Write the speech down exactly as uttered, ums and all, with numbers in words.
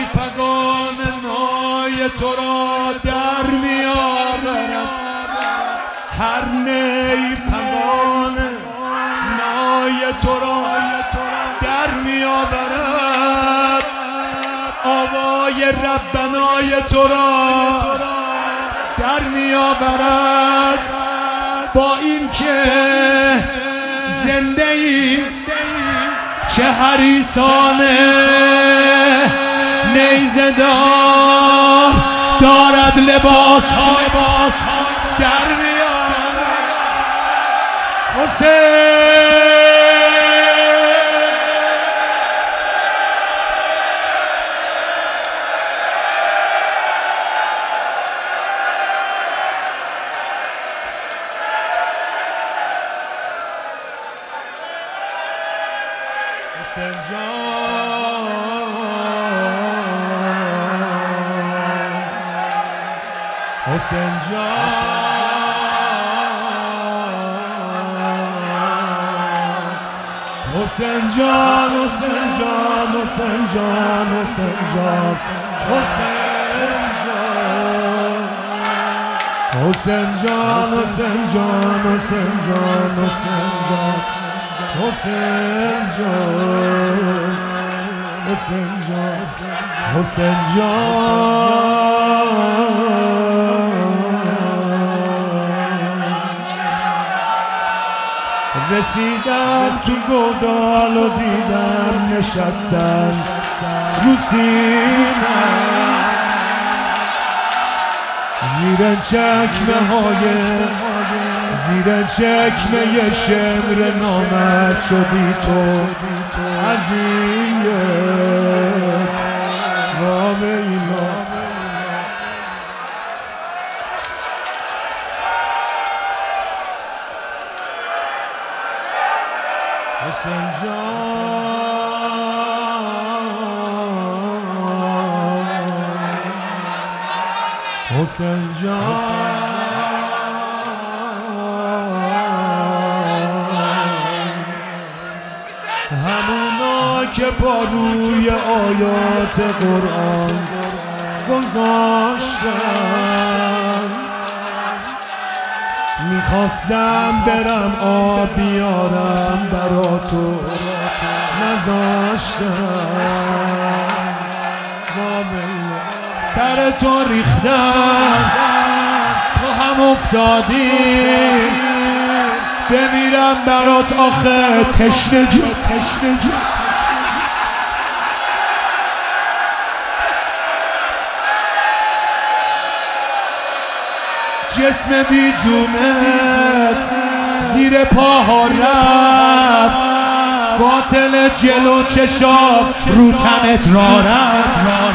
فغان نای تو را در میآورد، هر نی فغان نای تو را در میآورد، آوای ربنای تو را در میآورد. با این که زنده ای چه حریصانه نیزه دار دارد لباس های در میآورد. حسین حسین جان، حسین جان، حسین جان، حسین جان، حسین جان، حسین جان، حسین جان، حسین جان، حسین جان، حسین جان، حسین جان، حسین جان، حسین جان. رسیدم تو گودال و دیدم نشستن رو سینم، زیر چکمه های زیر چکمه شمر نامرد شدی تو عزیزت رام اینا. حسین جان، حسین جان، همونا که با روی آیات قرآن گذاشتن، میخواستم برم آب بیارم برا تو نذاشتم، سر تو ریختم تو هم افتادی، بمیرم برات آخه تشنگی تشنگی. جسم بی جونت زیر پاها رفت، باطل جلو چشات رو تنت را رفت.